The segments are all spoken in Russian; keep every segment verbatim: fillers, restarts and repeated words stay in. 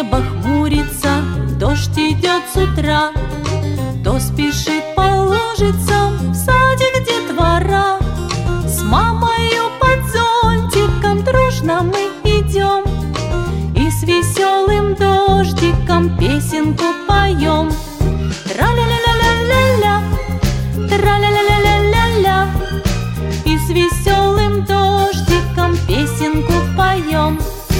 небо хмурится, дождь идет с утра, то спешит по лужицам в садик детвора. С мамою под зонтиком дружно мы идем и с веселым дождиком песенку поем. Тра-ля-ля-ля-ля-ля, тра-ля-ля-ля-ля-ля, и с веселым дождиком песенку поем.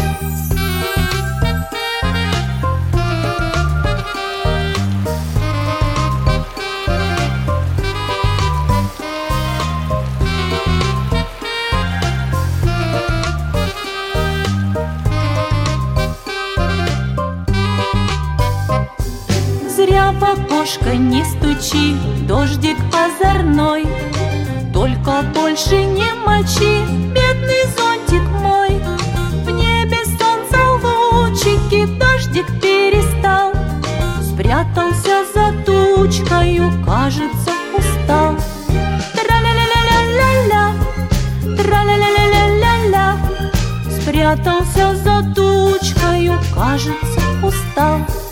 Зря в окошко не стучи, дождик озорной, только больше не мочи, бедный зонтик мой. В небе солнца лучики, дождик перестал, спрятался за тучкою, кажется, устал. Тра-ля-ля-ля-ля-ля, тра-ля-ля-ля-ля-ля, спрятался за тучкою, кажется, устал.